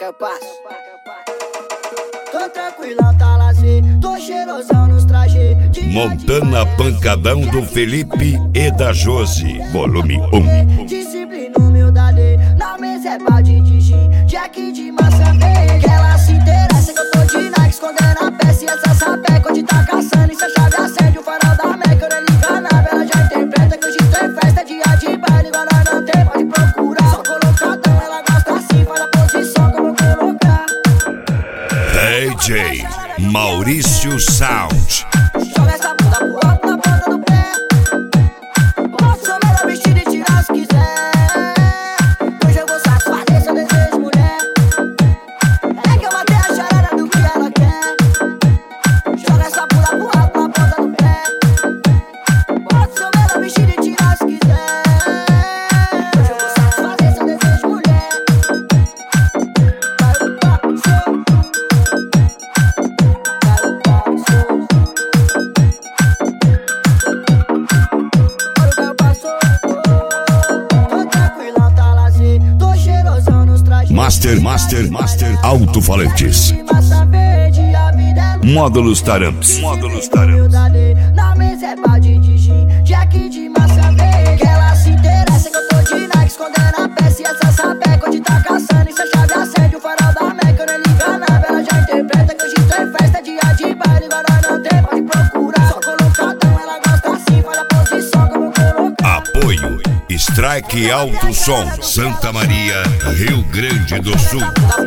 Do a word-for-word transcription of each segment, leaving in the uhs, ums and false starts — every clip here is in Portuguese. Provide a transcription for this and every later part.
que eu passo? Tô tranquilão, tá lazer, tô cheirosão nos trajes. Montana Pancadão do Felipe e da Josi, volume um. Disciplina, humildade, na mesa é balde de gin, Jack de maçã verde. Ela se interessa que eu tô de Nike, escondendo a peça e essa sapeca. Onde tá caçando e se a chave acende o farol da Meca. Eu nem liga nada, ela já interpreta que hoje tem festa, dia de baile, igual nós não tem, pode procurar. Só colocadão, ela gosta assim, faz a posição que eu vou colocar. D J Maurício Sound. Joga essa bunda pro alto na ponta do pé. Posso melhor vestir e tirar se quiser. Hoje eu vou satisfazer seu desejo, mulher. É que eu matei a charada do que ela quer. Joga essa bunda pro alto na ponta do pé. Posso melhor vestir e tirar se quiser. Hoje eu vou satisfazer seu desejo, mulher. Vai o papo, show. Master, Master, Master Alto-falantes. Módulos Taramps. Módulos Taramps. Na mesa é balde de gin, Jack de maçã verde. Ela se interessa que eu tô de Nike, escondendo a peça e essa sapeca. Onde tá caçando e se a chave acende o farol da Meca. Eu nem liga nada, ela já interpreta que hoje tem festa, dia de baile, igual nós não tem, pode procurar. Só colocadão, ela gosta assim, faz a posição que eu vou colocar. Apoio Strike Alto Som, Santa Maria, Rio Grande do Sul.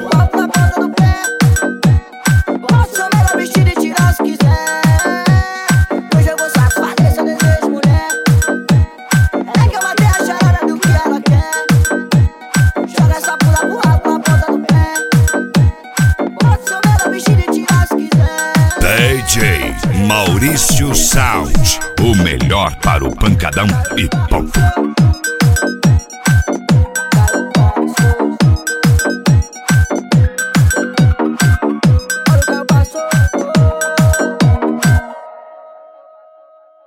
Posso melhor vestir e tirar se quiser. Hoje eu vou satisfazer seu desejo, mulher. É que eu matei a charada do que ela quer. Joga essa bunda pro alto na ponta do pé. Posso melhor vestir e tirar se quiser. D J Maurício Sound, o melhor para o pancadão e ponto.